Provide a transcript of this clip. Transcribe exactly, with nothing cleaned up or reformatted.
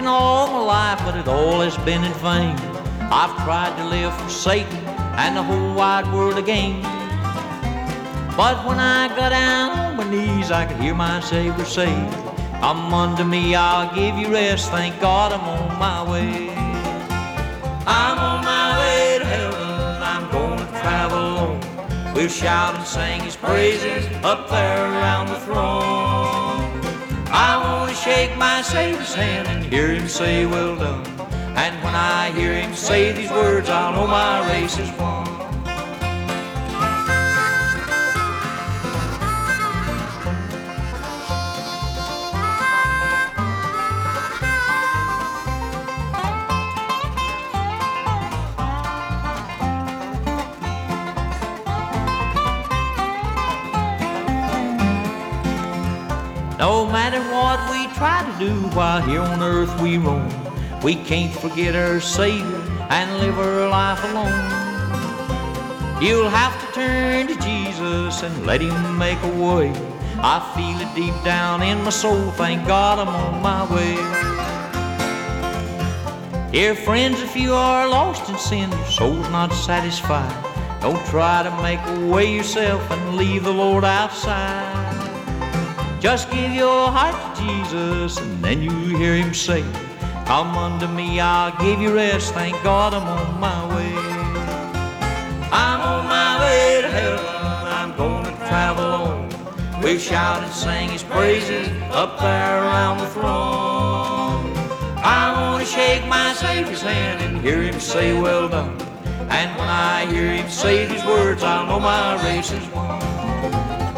working all my life, but it all has been in vain. I've tried to live for Satan and the whole wide world again. But when I got down on my knees, I could hear my Savior say, come unto me, I'll give you rest. Thank God I'm on my way. I'm on my way to heaven, I'm going to travel alone. We'll shout and sing His praises up there around the throne. I want to shake my Savior's hand and hear Him say, well done. And when I hear Him say these words, I'll know my race is won. No matter what we try to do while here on earth we roam, we can't forget our Savior and live our life alone. You'll have to turn to Jesus and let Him make a way. I feel it deep down in my soul, thank God I'm on my way. Dear friends, if you are lost in sin, your soul's not satisfied, don't try to make a way yourself and leave the Lord outside. Just give your heart to Jesus and then you hear Him say, come unto me, I'll give you rest. Thank God I'm on my way. I'm on my way to heaven, I'm going to travel on. We'll shout and sing His praises up there around the throne. I want to shake my Savior's hand and hear Him say, well done. And when I hear Him say these words, I'll know my race is won.